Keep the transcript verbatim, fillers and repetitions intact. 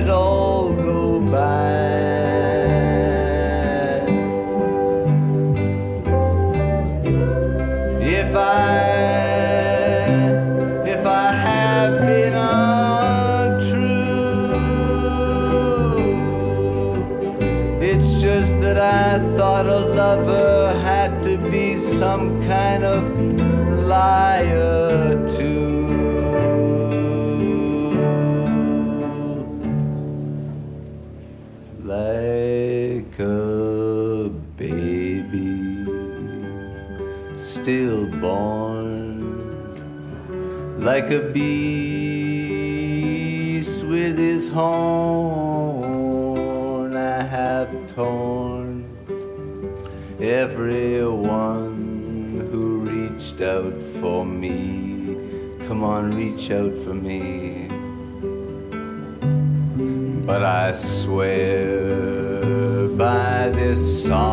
it all go by. If I, if I have been untrue, it's just that I thought a lover had to be some kind of liar too. Like a baby stillborn, like a beast with his horn, I have torn everyone who reached out for me. Come on, reach out for me. But I swear by this song